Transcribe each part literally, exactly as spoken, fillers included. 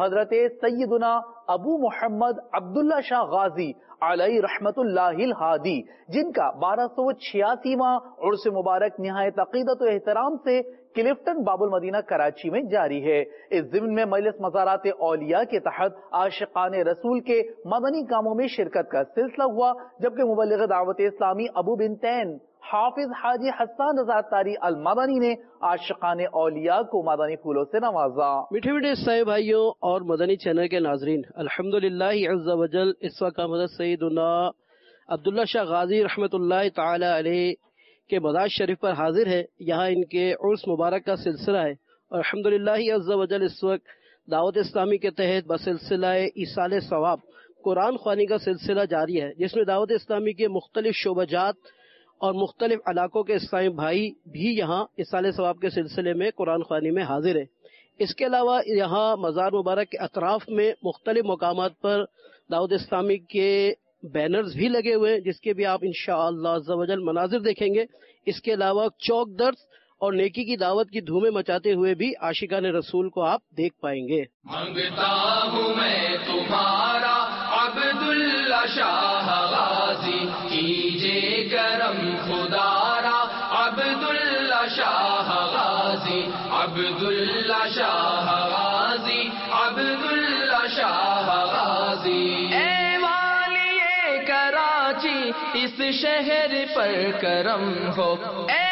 حضرت سیدنا ابو محمد عبداللہ شاہ غازی علیہ رحمت اللہ الہادی، جن کا بارہ سو چھیاسیواں عرس مبارک نہایت عقیدت و احترام سے کلفٹن باب المدینہ کراچی میں جاری ہے۔ اس ضمن میں مجلس مزارات اولیاء کے تحت عاشقان رسول کے مدنی کاموں میں شرکت کا سلسلہ ہوا، جبکہ مبلغ دعوت اسلامی ابو بنتین حافظ حاجی حسان رضا تاری المدنی نے عاشقان اولیاء کو مدنی پھولوں سے نوازا۔ میٹھے میٹھے اسلامی بھائیوں اور مدنی چینل کے ناظرین، الحمدللہ عز وجل اس وقت ہم حضرت سیدنا عبداللہ شاہ غازی رحمۃ اللہ تعالی علیہ کے مزار شریف پر حاضر ہے۔ یہاں ان کے عرس مبارک کا سلسلہ ہے، اور الحمدللہ عز وجل اس وقت دعوت اسلامی کے تحت بسلسلہ ایصال ثواب قرآن خوانی کا سلسلہ جاری ہے، جس میں دعوت اسلامی کے مختلف شعبہ جات اور مختلف علاقوں کے اسلامی بھائی بھی یہاں ایصال ثواب کے سلسلے میں قرآن خوانی میں حاضر ہیں۔ اس کے علاوہ یہاں مزار مبارک کے اطراف میں مختلف مقامات پر دعوت اسلامی کے بینرز بھی لگے ہوئے ہیں، جس کے بھی آپ انشاءاللہ عز و جل مناظر دیکھیں گے۔ اس کے علاوہ چوک درس اور نیکی کی دعوت کی دھومیں مچاتے ہوئے بھی عاشقان رسول کو آپ دیکھ پائیں گے۔ مانگتا ہوں میں تمہارا عبداللہ شاہ غازی، کیجے کرم خدارا عبداللہ شاہ غازی، عبداللہ شاہ غازی، عبداللہ شاہ غازی۔ اے والی کراچی اس شہر پر کرم ہو، اے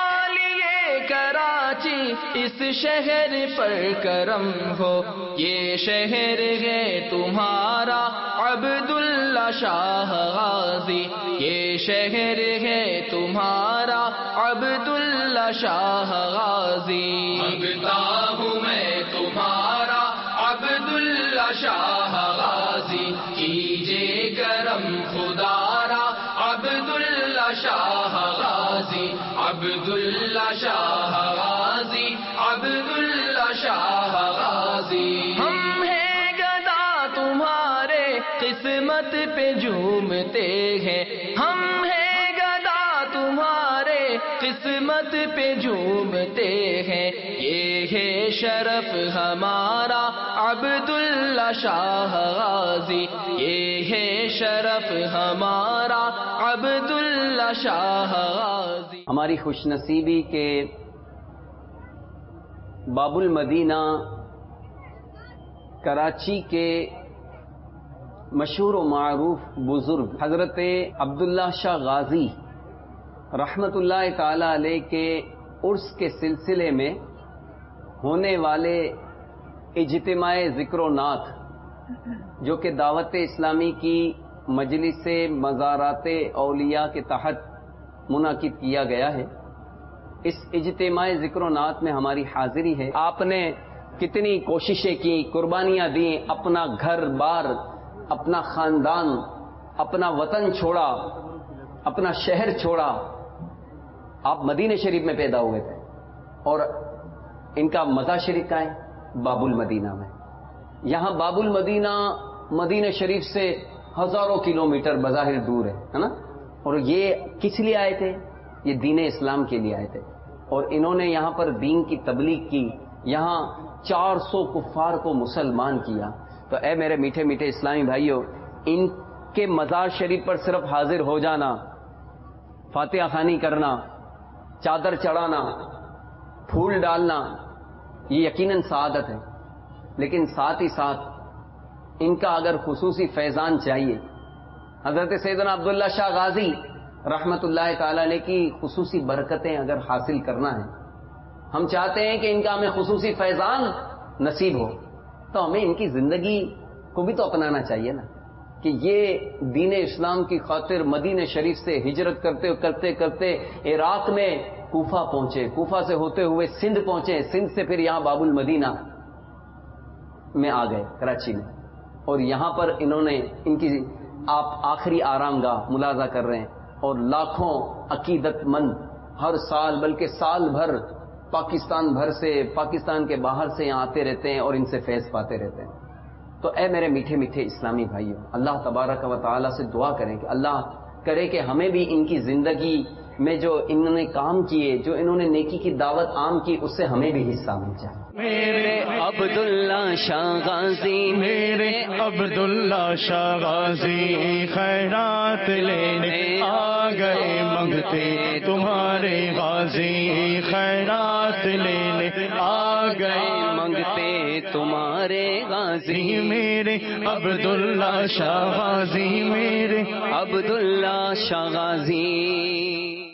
کراچی اس شہر پر کرم ہو، یہ شہر ہے تمہارا عبداللہ شاہ غازی، یہ شہر ہے تمہارا عبداللہ شاہ غازی۔ مانگتا ہوں میں تمہارا عبداللہ شاہ غازی، کیجے کرم خدارا عبداللہ شاہ غازی، عبداللہ شاہ غازی، عبداللہ شاہ غازی۔ ہم ہیں گدا تمہارے قسمت پہ جھومتے ہیں، ہم ہیں گدا تمہارے قسمت پہ جھومتے ہیں، یہ ہے شرف ہمارا عبداللہ شاہ غازی، یہ ہے شرف ہمارا عبداللہ شاہ غازی۔ ہماری خوش نصیبی کے باب المدینہ کراچی کے مشہور و معروف بزرگ حضرت عبداللہ شاہ غازی رحمت اللہ تعالی علیہ کے عرس کے سلسلے میں ہونے والے اجتماع ذکر و نعت، جو کہ دعوت اسلامی کی مجلس مزارات اولیاء کے تحت منعقد کیا گیا ہے، اس اجتماع ذکر و نعت میں ہماری حاضری ہے۔ آپ نے کتنی کوششیں کی، قربانیاں دیں، اپنا گھر بار، اپنا خاندان، اپنا وطن چھوڑا، اپنا شہر چھوڑا۔ آپ مدینہ شریف میں پیدا ہوئے تھے، اور ان کا مزار شریف کا ہے باب المدینہ میں۔ یہاں باب المدینہ مدینہ شریف سے ہزاروں کلومیٹر بظاہر دور ہے ہے نا، اور یہ کس لیے آئے تھے؟ یہ دین اسلام کے لیے آئے تھے، اور انہوں نے یہاں پر دین کی تبلیغ کی، یہاں چار سو کفار کو مسلمان کیا۔ تو اے میرے میٹھے میٹھے اسلامی بھائیوں، ان کے مزار شریف پر صرف حاضر ہو جانا، فاتحہ خوانی کرنا، چادر چڑھانا، پھول ڈالنا، یہ یقیناً سعادت ہے، لیکن ساتھ ہی ساتھ ان کا اگر خصوصی فیضان چاہیے، حضرت سیدنا عبداللہ شاہ غازی رحمت اللہ تعالی علیہ کی خصوصی برکتیں اگر حاصل کرنا ہے، ہم چاہتے ہیں کہ ان کا ہمیں خصوصی فیضان نصیب ہو، تو ہمیں ان کی زندگی کو بھی تو اپنانا چاہیے نا، کہ یہ دین اسلام کی خاطر مدینہ شریف سے ہجرت کرتے کرتے کرتے عراق میں کوفہ پہنچے، کوفہ سے ہوتے ہوئے سندھ پہنچے، سندھ سے پھر یہاں باب المدینہ میں آ گئے کراچی میں، اور یہاں پر انہوں نے ان کی آپ آخری آرام گاہ ملاحظہ کر رہے ہیں، اور لاکھوں عقیدت مند ہر سال بلکہ سال بھر پاکستان بھر سے، پاکستان کے باہر سے یہاں آتے رہتے ہیں اور ان سے فیض پاتے رہتے ہیں۔ تو اے میرے میٹھے میٹھے اسلامی بھائیوں، اللہ تبارک و تعالی سے دعا کریں کہ اللہ کرے کہ ہمیں بھی ان کی زندگی میں جو انہوں نے کام کیے، جو انہوں نے نیکی کی دعوت عام کی، اس سے ہمیں بھی حصہ مل جائے۔ میرے عبداللہ شاہ غازی میرے عبداللہ شاہ غازی خیرات لینے آ گئے منگتے تمہارے غازی خیرات لینے آ گئے منگتے تمہارے غازی میرے عبداللہ شاہ غازی میرے عبداللہ شاہ غازی